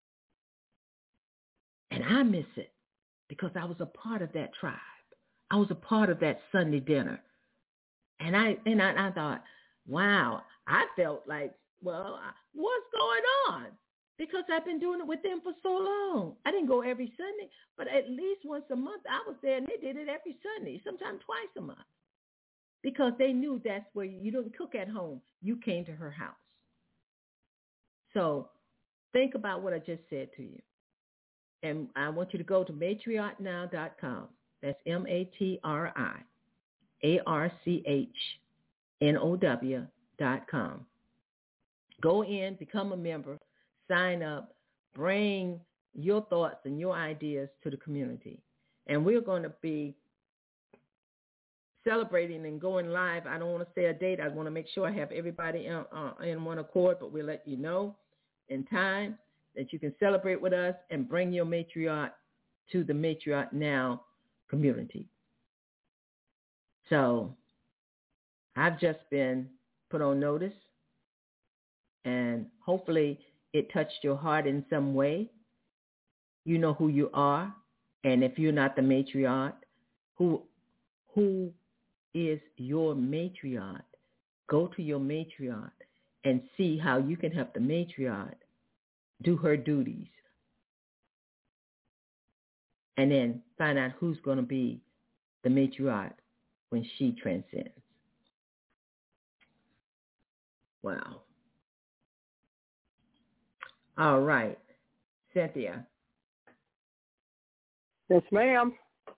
And I miss it, because I was a part of that tribe. I was a part of that Sunday dinner. And I thought, wow, I felt like, well, what's going on? Because I've been doing it with them for so long. I didn't go every Sunday, but at least once a month I was there, and they did it every Sunday, sometimes twice a month. Because they knew that's where you didn't cook at home. You came to her house. So think about what I just said to you. And I want you to go to matriarchnow.com. That's matriarchnow.com. Go in, become a member, sign up, bring your thoughts and your ideas to the community. And we're going to be celebrating and going live. I don't want to say a date. I want to make sure I have everybody in one accord, but we'll let you know in time that you can celebrate with us and bring your matriarch to the Matriarch Now community. So I've just been put on notice, and hopefully it touched your heart in some way. You know who you are, and if you're not the matriarch, who is your matriarch? Go to your matriarch and see how you can help the matriarch do her duties. And then find out who's going to be the matriarch when she transcends. Wow. All right. Cynthia. Yes, ma'am.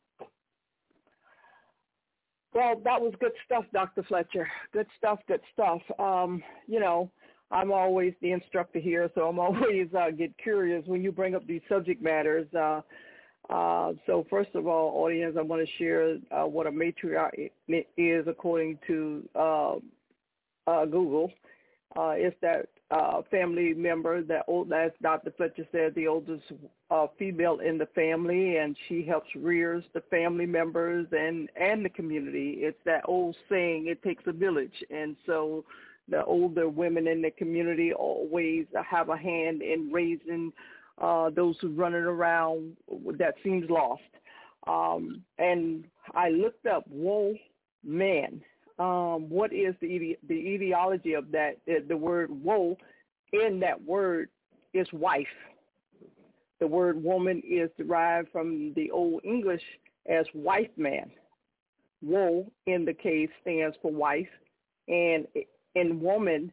Well, that was good stuff, Dr. Fletcher. Good stuff, good stuff. You know, I'm always the instructor here, so I'm always get curious when you bring up these subject matters. So first of all, audience, I want to share what a matriarch is according to Google. It's that family member, as Dr. Fletcher said, the oldest female in the family, and she helps rears the family members and the community. It's that old saying, it takes a village. And so the older women in the community always have a hand in raising those who running around that seems lost. And I looked up woe man. What is the etiology of that? The word woe in that word is wife. The word woman is derived from the Old English as wife man. Woe in the case stands for wife, and woman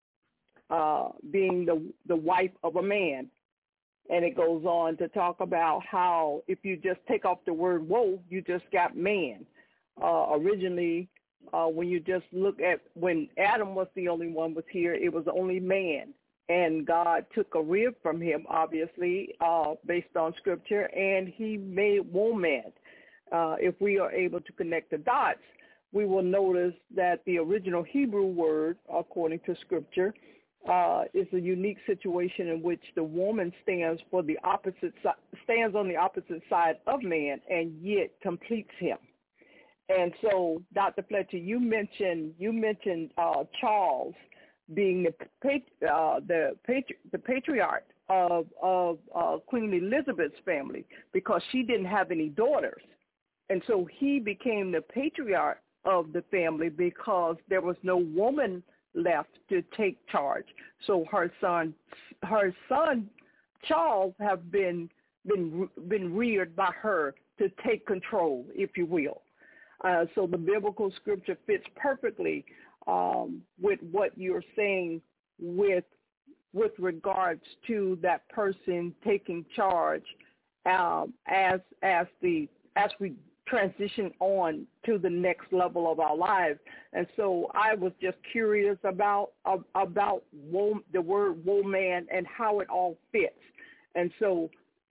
being the wife of a man. And it goes on to talk about how if you just take off the word woe, you just got man. Originally, when you just look at when Adam was the only one was here, it was only man. And God took a rib from him, obviously, based on Scripture, and he made woman. If we are able to connect the dots, we will notice that the original Hebrew word, according to Scripture, is a unique situation in which the woman stands on the opposite side of man, and yet completes him. And so, Dr. Fletcher, you mentioned Charles being the patriarch of Queen Elizabeth's family because she didn't have any daughters, and so he became the patriarch of the family because there was no woman left to take charge. So her son Charles have been reared by her to take control, if you will. So the biblical scripture fits perfectly with what you're saying with regards to that person taking charge as we transition on to the next level of our lives. And so I was just curious about the word woman and how it all fits. And so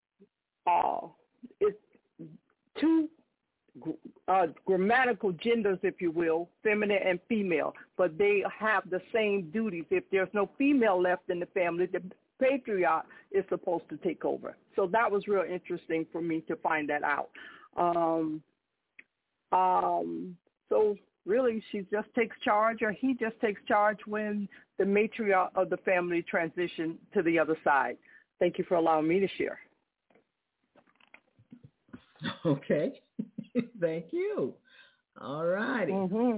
it's two grammatical genders, if you will, feminine and female, but they have the same duties. If there's no female left in the family, the patriarch is supposed to take over. So that was real interesting for me to find that out. So really she just takes charge, or he just takes charge when the matriarch of the family transition to the other side. Thank you for allowing me to share. Okay. Thank you. All righty. Mm-hmm.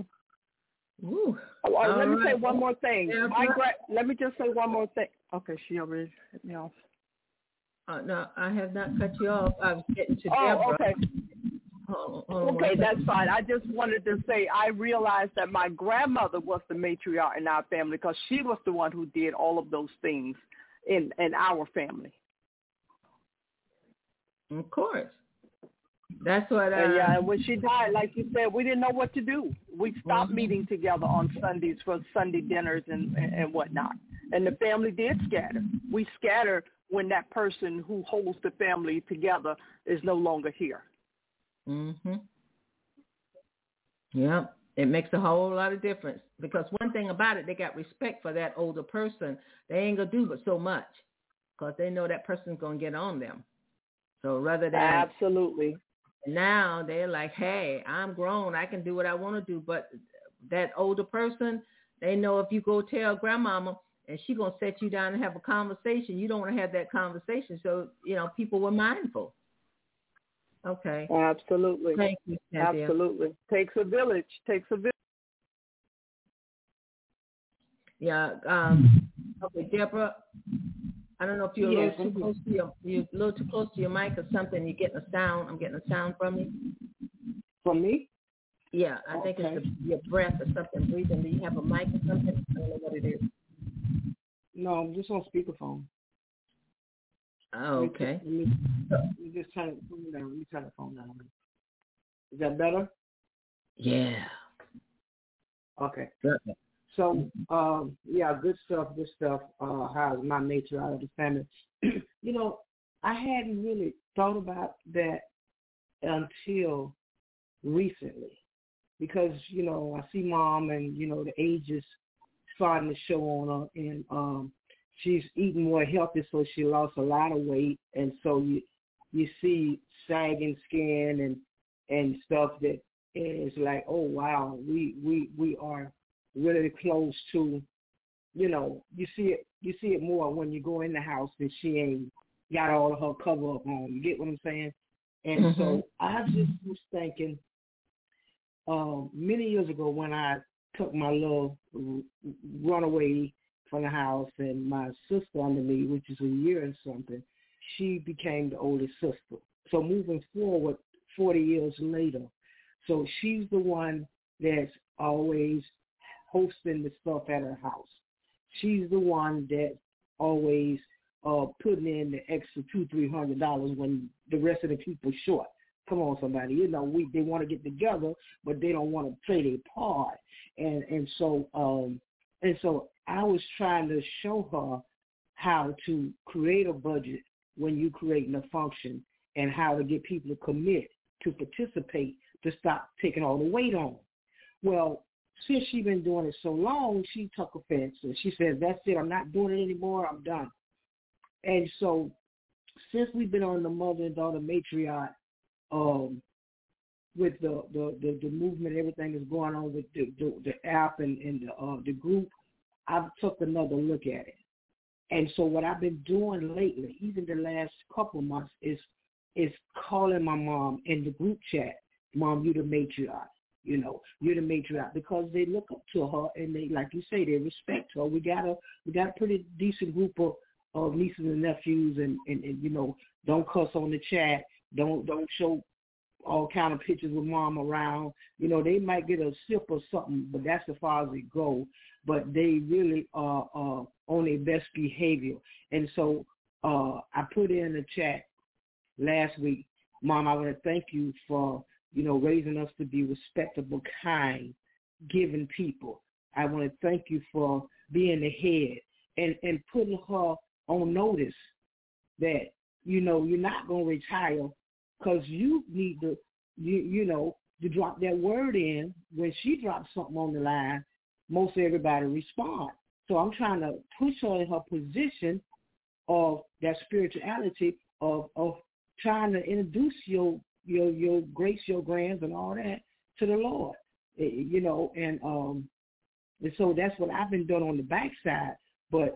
Let me say one more thing. Yeah, let me just say one more thing. Okay, she already cut me off. No, I have not cut you off. I was getting to Deborah. Okay. Hold on okay, that's fine. I just wanted to say I realized that my grandmother was the matriarch in our family because she was the one who did all of those things in our family. Of course. That's what. And when she died, like you said, we didn't know what to do. We stopped meeting together on Sundays for Sunday dinners and whatnot. And the family did scatter. We scatter when that person who holds the family together is no longer here. Mhm. Yeah, it makes a whole lot of difference because one thing about it, they got respect for that older person. They ain't gonna do but so much because they know that person's gonna get on them. So rather than absolutely. Now they're like, hey, I'm grown. I can do what I want to do. But that older person, they know if you go tell grandmama and she going to set you down and have a conversation, you don't want to have that conversation. So, people were mindful. Okay. Absolutely. Thank you, Cynthia. Absolutely. Takes a village. Yeah. Okay, Deborah. I don't know if you're a little too close to you're a little too close to your mic or something. You're getting a sound. I'm getting a sound from you. From me? Yeah, I think it's your breath or something breathing. Do you have a mic or something? I don't know what it is. No, I'm just on speakerphone. Oh, okay. Let me just turn the phone down. Let me turn the phone down. Is that better? Yeah. Okay. Good. So, good stuff. How's my nature out of the family? I hadn't really thought about that until recently because, I see Mom and, the age is starting to show on her and she's eating more healthy, so she lost a lot of weight. And so you see sagging skin and stuff that is like, oh, wow, we are really close to, you see it more when you go in the house and she ain't got all of her cover up on. You get what I'm saying? And so I just was thinking, many years ago when I took my little runaway from the house and my sister under me, which is a year and something, she became the oldest sister. So moving forward, 40 years later, so she's the one that's always hosting the stuff at her house. She's the one that's always putting in the extra $200-$300 when the rest of the people short. Come on, somebody. You know, they want to get together, but they don't want to play their part. And so I was trying to show her how to create a budget when you creating a function and how to get people to commit to participate to stop taking all the weight on. Well, since she's been doing it so long, she took offense and she said, "That's it. I'm not doing it anymore. I'm done." And so since we've been on the mother and daughter matriarch, with the movement, everything that's going on with the app and the group, I've took another look at it. And so what I've been doing lately, even the last couple of months, is calling my mom in the group chat. Mom, you're the matriarch. You know, you're the matriarch, because they look up to her and they, like you say, they respect her. We got a pretty decent group of nieces and nephews, and you know, don't cuss on the chat. Don't show all kind of pictures with mom around. You know, they might get a sip or something, but that's as far as it goes. But they really are on their best behavior. And so I put in the chat last week, Mom, I want to thank you for, you know, raising us to be respectable, kind, giving people. I want to thank you for being the head and putting her on notice that, you know, you're not going to retire, because you need to, you know, to drop that word in. When she drops something on the line, most everybody respond. So I'm trying to push her in her position of that spirituality of trying to introduce your grace, your grands, and all that to the Lord, you know, and so that's what I've been doing on the backside. But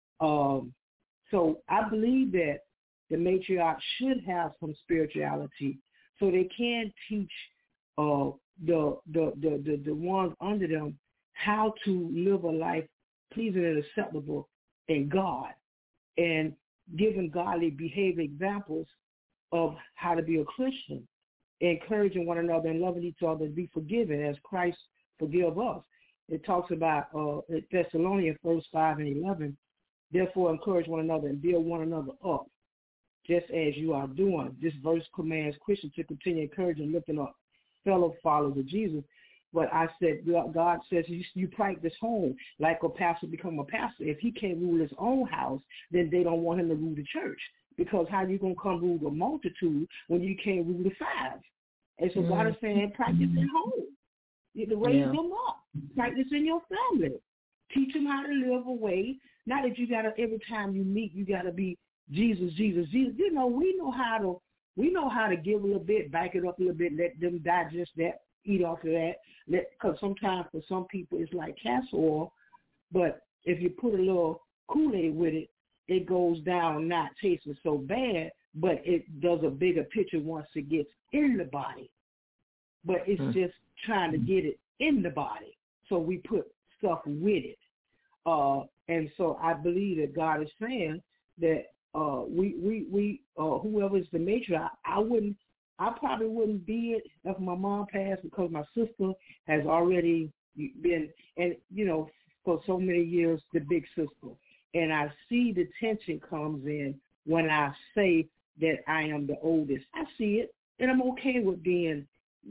so I believe that the matriarch should have some spirituality, so they can teach the ones under them how to live a life pleasing and acceptable in God, and giving godly behavior examples of how to be a Christian, encouraging one another and loving each other, and be forgiven as Christ forgive us. It talks about Thessalonians 5:11, therefore encourage one another and build one another up, just as you are doing. This verse commands Christians to continue encouraging and lifting up fellow followers of Jesus. But I said, God says you practice home like a pastor become a pastor. If he can't rule his own house, then they don't want him to rule the church. Because how you going to come rule the multitude when you can't rule the five? And so God is saying, practice at home. You can raise them up. Practice in your family. Teach them how to live a way. Not that you got to, every time you meet, you got to be Jesus, Jesus, Jesus. You know, we know how to give a little bit, back it up a little bit, let them digest that, eat off of that. Because sometimes for some people it's like castor oil, but if you put a little Kool-Aid with it, it goes down not tasting so bad, but it does a bigger picture once it gets in the body. But it's just trying to get it in the body. So we put stuff with it. And so I believe that God is saying that we whoever is the matriarch, I probably wouldn't be it if my mom passed, because my sister has already been, and you know, for so many years, the big sister. And I see the tension comes in when I say that I am the oldest. I see it, and I'm okay with being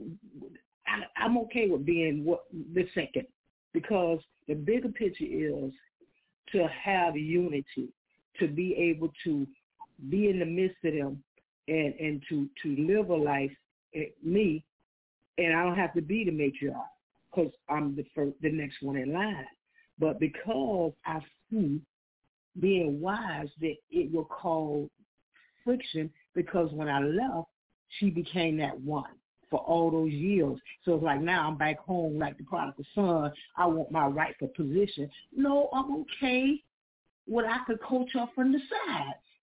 the second, because the bigger picture is to have unity, to be able to be in the midst of them, and to live a life, me, and I don't have to be the matriarch because I'm the next one in line. But because I see, being wise, that it will cause friction, because when I left, she became that one for all those years. So it's like now I'm back home like the prodigal son. I want my rightful position. No, I'm okay. Well, I could coach her from the side.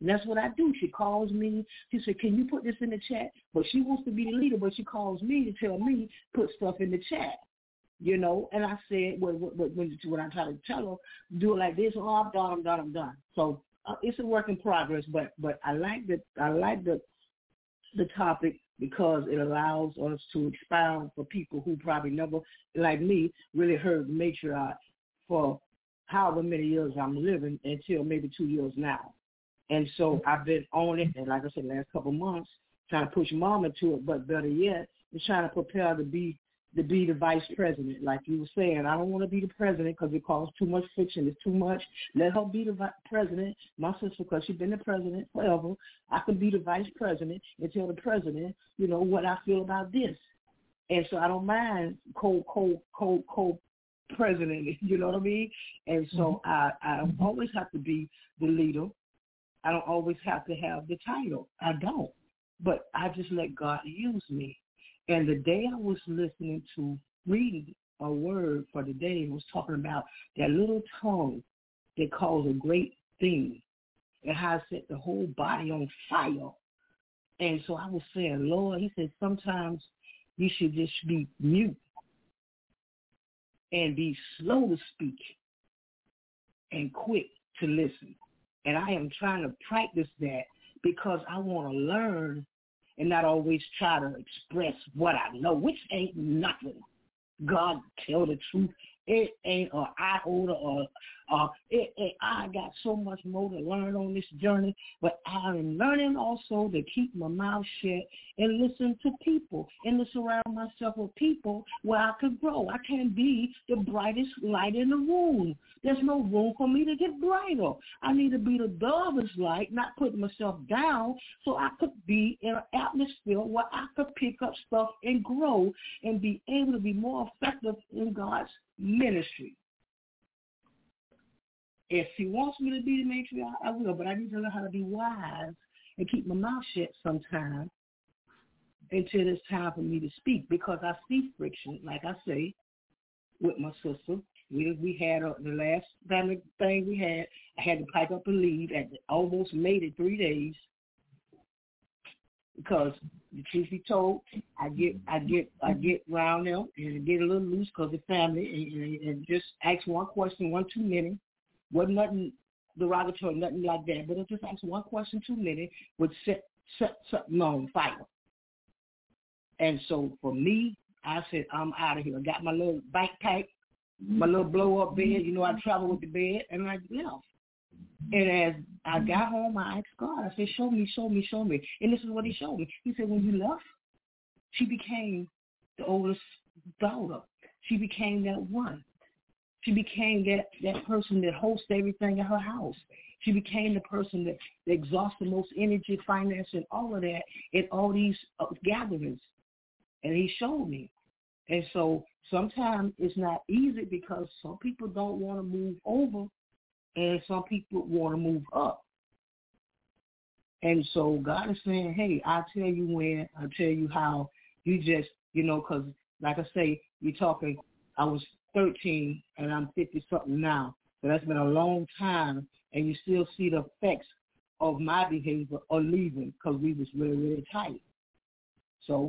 And that's what I do. She calls me. She said, can you put this in the chat? But she wants to be the leader, but she calls me to tell me, put stuff in the chat. You know, and I said, when I try to tell her, do it like this, oh, I'm done. So it's a work in progress, but I like the topic because it allows us to expound for people who probably never, like me, really heard the matriarch for however many years I'm living until maybe 2 years now. And so I've been on it, and like I said, last couple of months, trying to push Mama to it, but better yet, is trying to prepare to be the vice president. Like you were saying, I don't want to be the president because it causes too much friction. It's too much. Let her be the president. My sister, because she's been the president forever, I could be the vice president and tell the president, you know, what I feel about this. And so I don't mind co-president, you know what I mean? And so I don't always have to be the leader. I don't always have to have the title. I don't. But I just let God use me. And the day I was listening to reading a word for the day, was talking about that little tongue that calls a great thing and how it set the whole body on fire. And so I was saying, Lord, he said, sometimes you should just be mute and be slow to speak and quick to listen. And I am trying to practice that because I want to learn and not always try to express what I know, which ain't nothing. God tell the truth. It ain't an iota or I got so much more to learn on this journey, but I'm learning also to keep my mouth shut and listen to people and to surround myself with people where I could grow. I can't be the brightest light in the room. There's no room for me to get brighter. I need to be the darkest light, not putting myself down, so I could be in an atmosphere where I could pick up stuff and grow and be able to be more effective in God's ministry. If he wants me to be the matriarch, I will, but I need to learn how to be wise and keep my mouth shut sometimes until it's time for me to speak, because I see friction, like I say, with my sister. We had the last family thing we had, I had to pipe up and leave. Almost made it 3 days because the truth be told, I get around them and get a little loose because of family and just ask one question, one too many. Wasn't nothing derogatory, nothing like that, but I just ask one question too many would set something on fire. And so for me, I said, I'm out of here. I got my little backpack, my little blow-up bed. You know, I travel with the bed, and I left. And as I got home, I asked God, I said, show me. And this is what he showed me. He said, when you left, she became the oldest daughter. She became that one. She became that person that hosts everything in her house. She became the person that exhausts the most energy, finance, and all of that in all these gatherings. And he showed me. And so sometimes it's not easy because some people don't want to move over and some people want to move up. And so God is saying, hey, I'll tell you when, I'll tell you how. You just, because like I say, you're talking, I was 13 and I'm 50-something now. So that's been a long time, and you still see the effects of my behavior or leaving because we was really, really tight. So,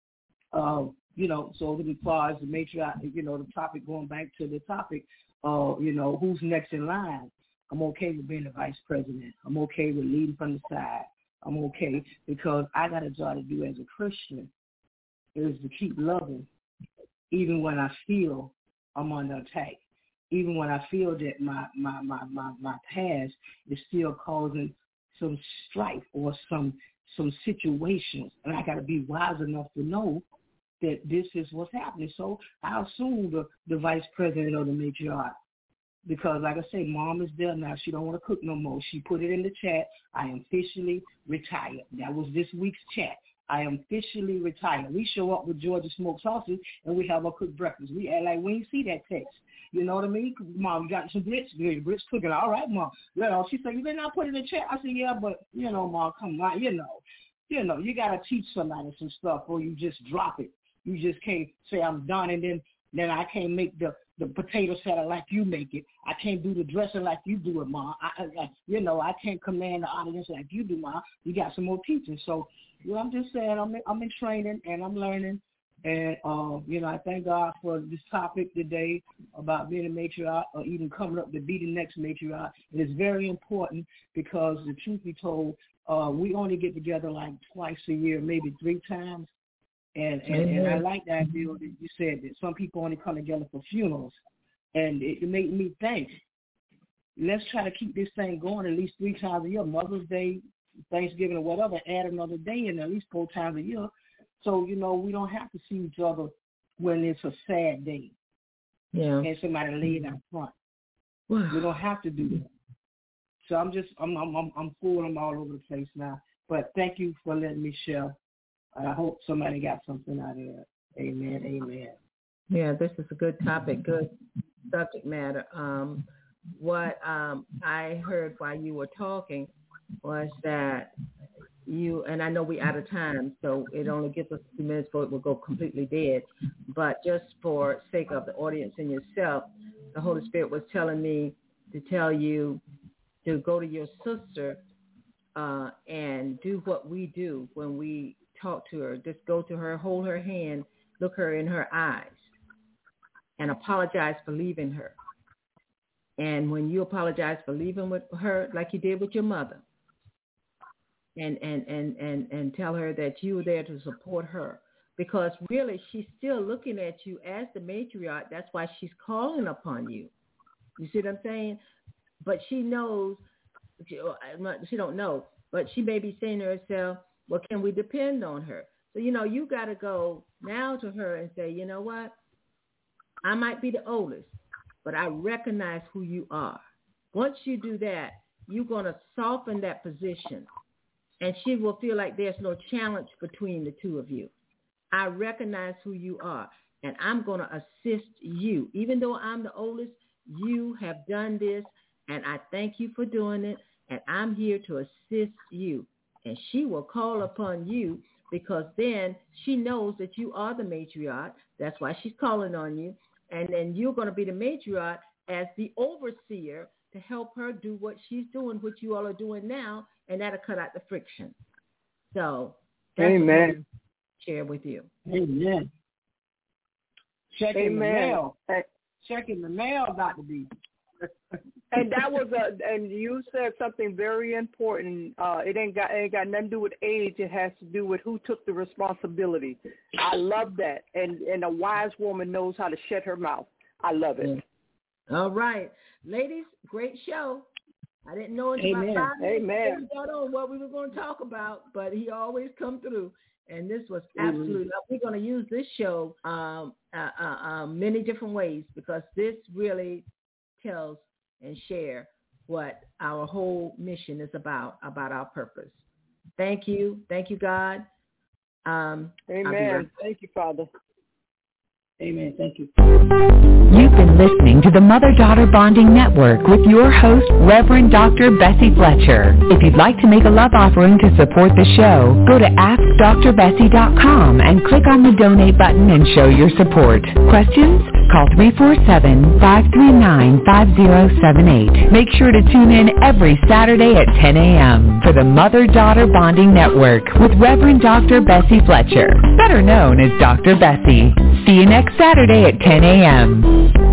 so as far as the matriarch, the topic, going back to the topic, who's next in line, I'm okay with being the vice president. I'm okay with leading from the side. I'm okay because I got a job to do as a Christian is to keep loving even when I feel I'm under attack, even when I feel that my past is still causing some strife or some situations, and I got to be wise enough to know that this is what's happening. So I assume the vice president or the matriarch, because like I say, Mom is there now. She don't want to cook no more. She put it in the chat. I am officially retired. That was this week's chat. I am officially retired. We show up with Georgia smoked sausage and we have a cooked breakfast. We act like we ain't see that text. You know what I mean? Mom, you got some grits? Yeah, grits cooking. All right, Mom. She said, you better not put it in the chat. I said, yeah, but, Mom, come on. You got to teach somebody some stuff or you just drop it. You just can't say I'm done and then Then I can't make the potato salad like you make it. I can't do the dressing like you do it, Ma. I can't command the audience like you do, Ma. You got some more teaching. So, I'm just saying I'm in training and I'm learning. And, I thank God for this topic today about being a matriarch or even coming up to be the next matriarch. It is very important because the truth be told, we only get together like twice a year, maybe 3 times. And I like that idea that you said that some people only come together for funerals. And it made me think, let's try to keep this thing going at least 3 times a year. Mother's Day, Thanksgiving or whatever, add another day in at least 4 times a year. So, we don't have to see each other when it's a sad day. Yeah. And somebody laid out front. Wow. We don't have to do that. So I'm full. I'm all over the place now. But thank you for letting me share. I hope somebody got something out of it. Amen. Amen. Yeah, this is a good topic, good subject matter. What I heard while you were talking was that you, and I know we're out of time, so it only gives us a few minutes before it will go completely dead. But just for sake of the audience and yourself, the Holy Spirit was telling me to tell you to go to your sister and do what we do when we talk to her. Just go to her, hold her hand, look her in her eyes, and apologize for leaving her. And when you apologize for leaving with her, like you did with your mother, and tell her that you were there to support her, because really she's still looking at you as the matriarch. That's why she's calling upon you. You see what I'm saying? But she knows, she don't know, but she may be saying to herself, well, can we depend on her? So, you got to go now to her and say, you know what? I might be the oldest, but I recognize who you are. Once you do that, you're going to soften that position, and she will feel like there's no challenge between the two of you. I recognize who you are, and I'm going to assist you. Even though I'm the oldest, you have done this, and I thank you for doing it, and I'm here to assist you. And she will call upon you because then she knows that you are the matriarch. That's why she's calling on you. And then you're going to be the matriarch as the overseer to help her do what she's doing, what you all are doing now, and that'll cut out the friction. So that's Amen. what I share with you. Amen. Checking the mail. Checking the mail, Dr. B. And that was and you said something very important. It ain't got nothing to do with age. It has to do with who took the responsibility. I love that. And a wise woman knows how to shut her mouth. I love it. All right. Ladies, great show. I didn't know until about 5 minutes we got on what we were going to talk about, but he always come through. And this was absolutely, we're going to use this show many different ways, because this really tells and share what our whole mission is about our purpose. Thank you. Thank you, God. Amen. Thank you, Father. Amen. Thank you. You've been listening to the Mother-Daughter Bonding Network with your host, Reverend Dr. Bessie Fletcher. If you'd like to make a love offering to support the show, go to AskDrBessie.com and click on the donate button and show your support. Questions? Call 347-539-5078. Make sure to tune in every Saturday at 10 a.m. for the Mother-Daughter Bonding Network with Reverend Dr. Bessie Fletcher, better known as Dr. Bessie. See you next Saturday at 10 a.m.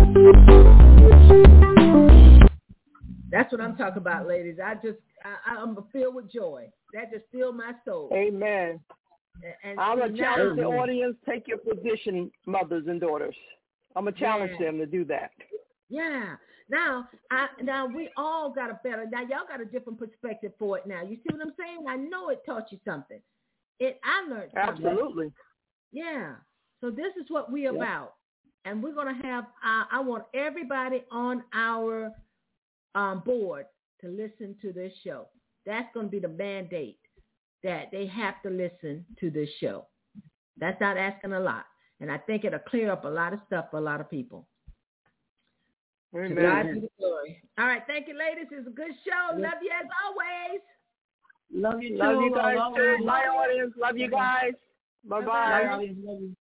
That's what I'm talking about, ladies. I'm filled with joy. That just filled my soul. Amen. And I'm going to challenge the audience, take your position, mothers and daughters. I'm going to challenge them to do that. Yeah. Now we all got a better, now y'all got a different perspective for it now. You see what I'm saying? I know it taught you something. I learned something. Absolutely. Yeah. So this is what we're about. And we're going to have, I want everybody on our board to listen to this show. That's going to be the mandate, that they have to listen to this show. That's not asking a lot. And I think it'll clear up a lot of stuff for a lot of people. Amen. To God be the glory. All right. Thank you, ladies. It's a good show. Love you as always. Love you too. Love you guys too. Bye, audience. Love you guys. Bye-bye. Bye, audience. Love you.